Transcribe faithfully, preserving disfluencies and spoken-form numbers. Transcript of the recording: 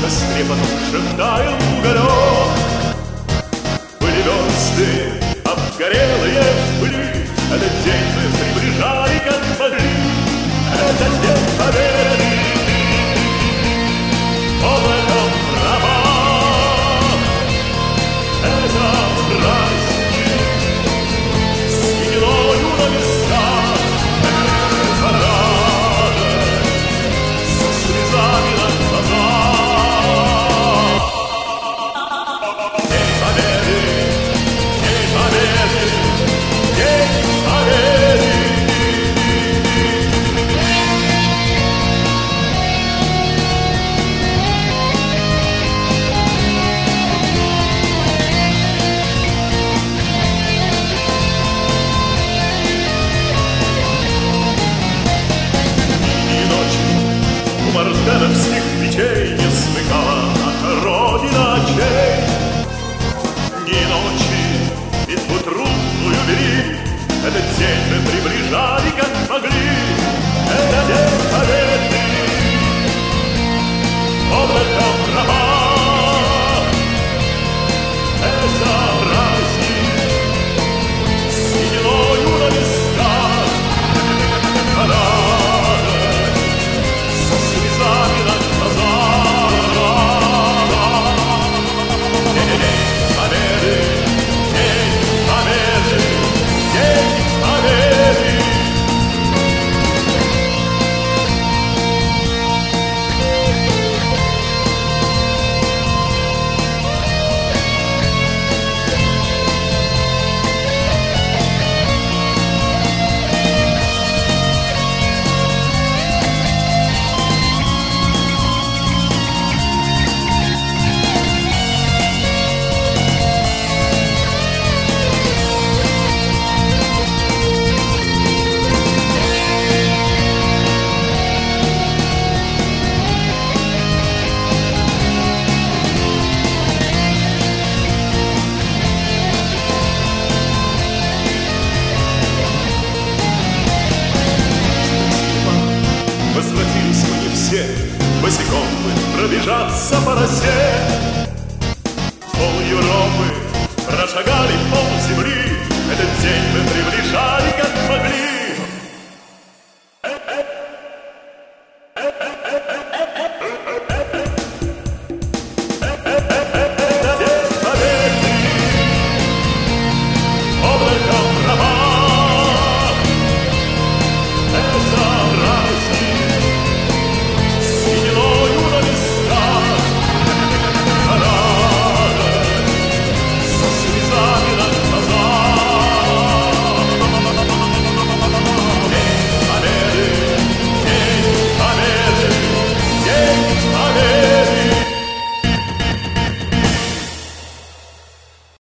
со стрепотом шептая уголек. Были версты обгорелые в пыли, этот день мы приближали, как могли. Это день победы, облаком раба. Это праздник с сединою на висках, парада со слезами на глазах. День победы, день победы, день победы. Мартеновских печей не смыкала наша Родина очей. Ни ночи битву трудную вели, этот день мы приближали, как могли. Это день победы, облаком раба. Это праздник с сединою на висках, парада со слезами на глазах. День победы, день победы, день победы. Возвратились мы не все, босиком мы пробежаться по росе. Пол Европы прошагали, пол земли, этот день мы приближали.